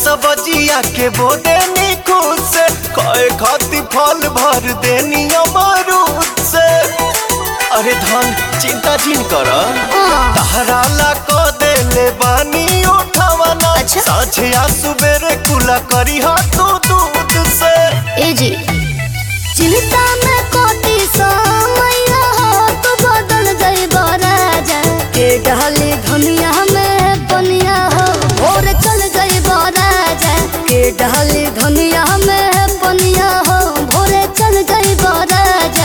सब्जिया के बोदेनी खुद से खाए खाती फल भर देनी अमरूद से। अरे धन चिंता जिन कर तहरा ला को देले बानी उठावना। अच्छा? साझिया सुबेरे कुला करी हाथ दूध से। ए जी चिंता में कोटी समैया हो तो बदल जाई राजा के डाली धनिया में बनिया हो भोर चल जाई राजा के डाली धनिया में बनिया हो भोरे चल जाई राजा।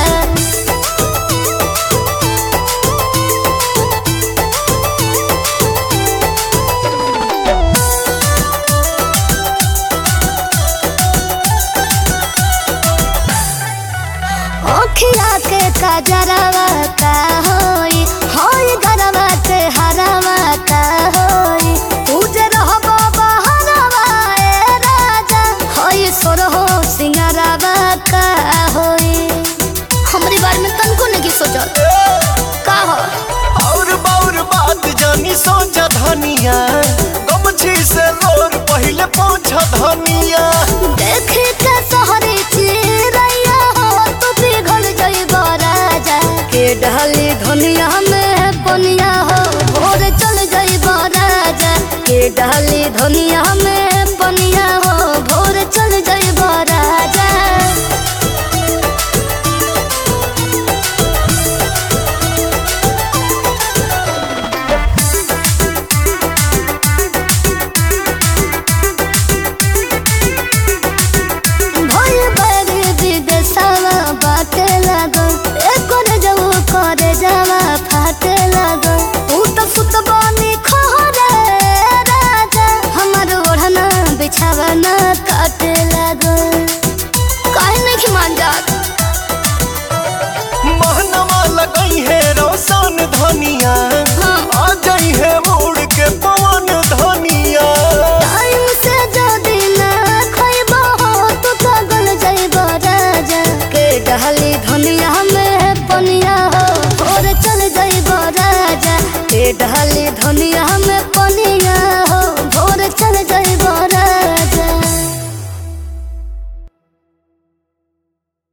अखिया के कजरवा का होई होई गरवा के हरवा का होई तुझे रहबो बहरवा ए राजा होई सोरहो सिंगारवा का होई। हमरी बारे में तनको नहीं सोचल का हो और बाउर बात जानी सोचा धनिया गमछी से लोर पहले पहुंचा धनिया। देखे के सहरी चिरैया हो तो पिघल जाइबो राजा के डाली धनिया में बनिया हो भोर चल जाइबो राजा के डाली धनिया में